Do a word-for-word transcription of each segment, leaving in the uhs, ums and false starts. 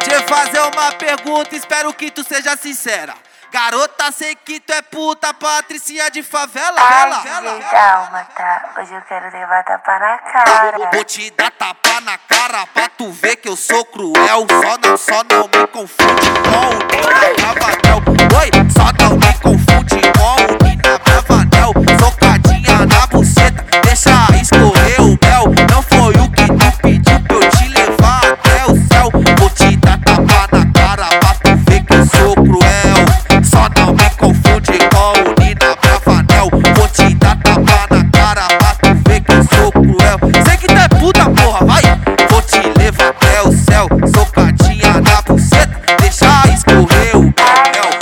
te fazer uma pergunta, espero que tu seja sincera. Garota, sei que tu é puta, Patricinha de favela. Ai, Vela, D J vela, Dálmata, hoje eu quero levar tapa na cara. Vou te dar tapa na cara pra tu ver que eu sou cruel. Só não, só não me confunde com o Nina Bravanel. Oi, só não me confunde com o Nina Bravanel. Socadinha na buceta, deixa escorrer o mel. Não foi o que tu pediu pra eu te levar até o céu. Vou te dar tapa na cara pra tu ver que eu sou cruel. Só não me confunde com o Nina Bravanel. Vou te dar tapa na cara pra tu ver que eu sou cruel. Sei que tu é puta, porra, vai. Vou te levar até o céu. Socadinha na buceta, deixa escorrer o mel.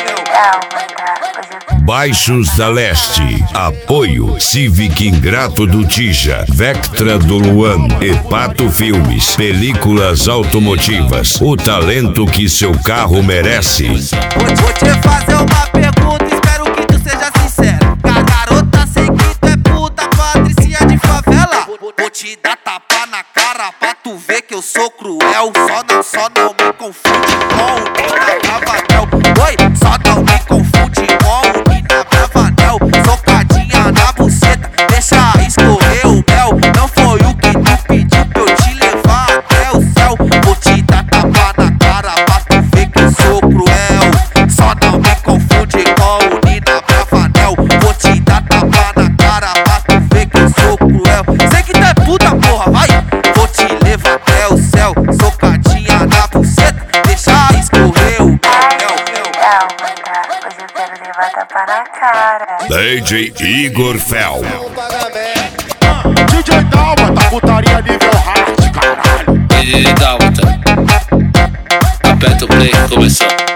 Baixos da Leste, apoio Civic Ingrato do Tija, Vectra do Luan e Pato Filmes, películas automotivas, o talento que seu carro merece. Vou, vou te fazer uma pergunta, espero que tu seja sincera. Garota, sei que tu é puta, Patricinha de favela. Vou, vou te dar tapa na cara pra tu ver que eu sou cruel. Só não, só não me confunde com o Nina Bravanel. Oi, só não me confunde com o Nina Bravanel. Socadinha na buceta, deixa escorrer o mel. Não foi o que tu pediu pra eu te levar até o céu. Vou te dar tapa na cara pra tu ver que eu sou cruel. Só não me confunde com o Nina Bravanel. Vou te dar tapa na cara pra tu ver que eu sou cruel. Sei que tu é puta, porra, vai. Vou te levar até o céu. Socadinha na buceta, deixa escorrer o mel. Hoje eu quero levar tapa na cara. D J Igor Fel. D J Dálmata, putaria nível hard, caralho. D J Dálmata, aperta o play, começou.